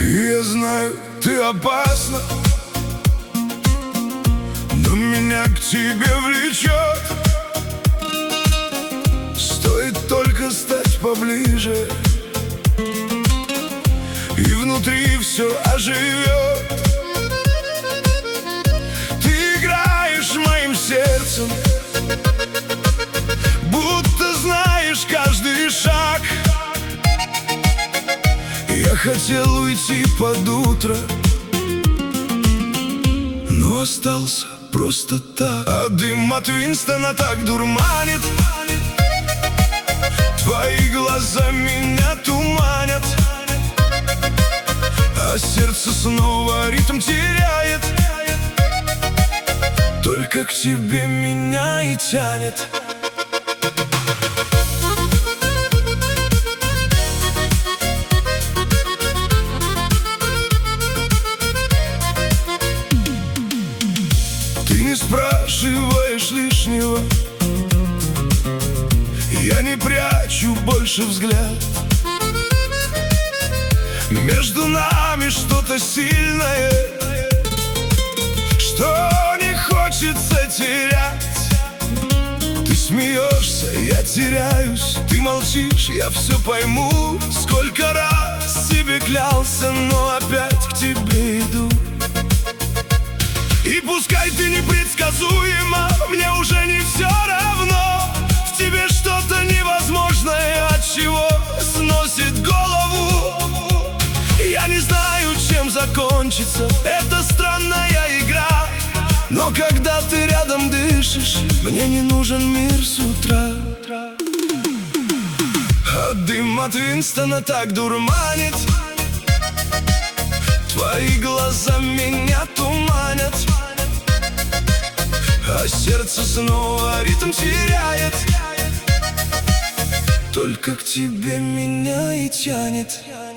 Я знаю, ты опасна, но меня к тебе влечет. Стоит только стать поближе, и внутри все оживет. Ты играешь моим сердцем, будто знаешь каждый шаг. Я хотел уйти под утро, но остался просто так. А дым от Винстона так дурманит, твои глаза меня туманят, а сердце снова ритм теряет. Только к тебе меня и тянет. Ты не спрашиваешь лишнего, я не прячу больше взгляд. Между нами что-то сильное, что не хочется терять. Ты смеешься, я теряюсь, ты молчишь, я все пойму. Сколько раз тебе клялся, но опять к тебе иду. И пускай ты непредсказуема, мне уже не все равно. В тебе что-то невозможное, от чего сносит голову. Я не знаю, чем закончится эта странная игра, но когда ты рядом дышишь, мне не нужен мир с утра. А дым от Винстона так дурманит, твои глаза меня туманят, а сердце снова ритм теряет. Только к тебе меня и тянет.